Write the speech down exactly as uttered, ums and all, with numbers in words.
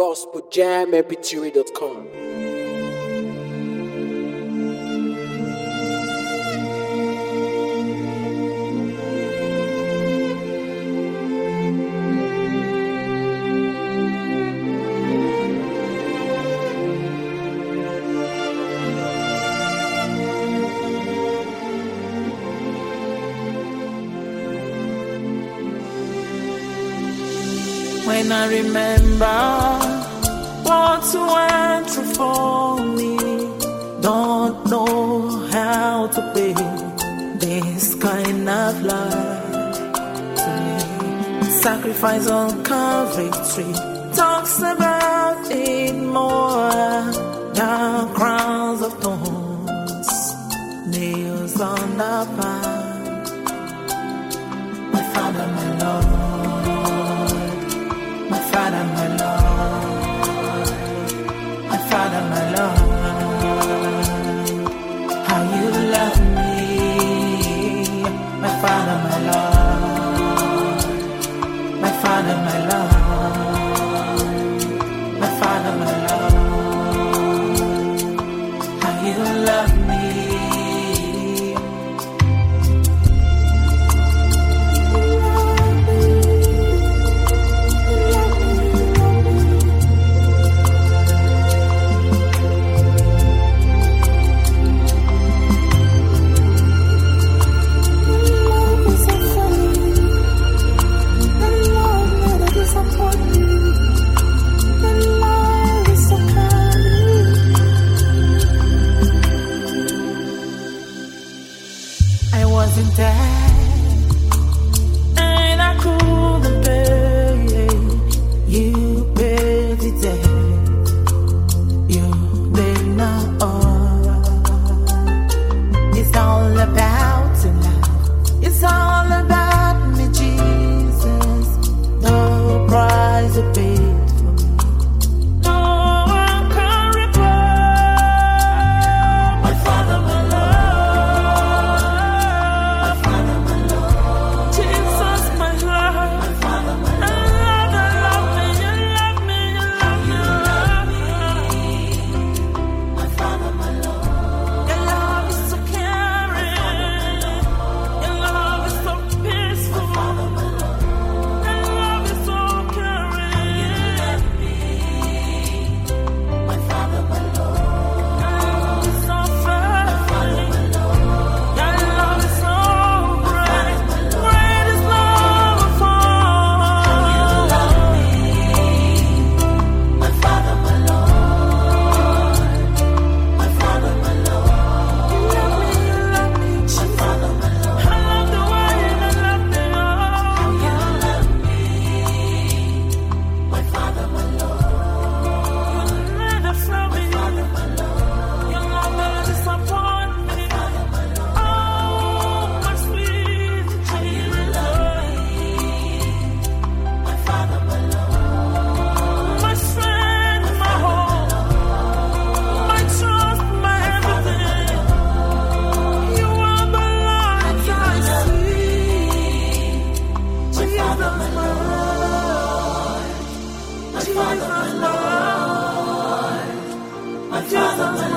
gospel jam m p three dot com. When I remember what you went through for me, don't know how to pay this kind of love to me. Sacrifice on Calvary tree talks about it more than crowns of thorns, nails on the vine. My Father, my Lord, Father, my Lord, my Father, my Lord, how you love me, my Father, my Lord, my Father, my Lord, my Father, my Lord, how you love me. And I couldn't pay. You paid the debt. You did not owe. It's all about love. It's all about me, Jesus. The price you paid for me. No one can repay. My Father, my Lord. My Father, my Lord, my Father, my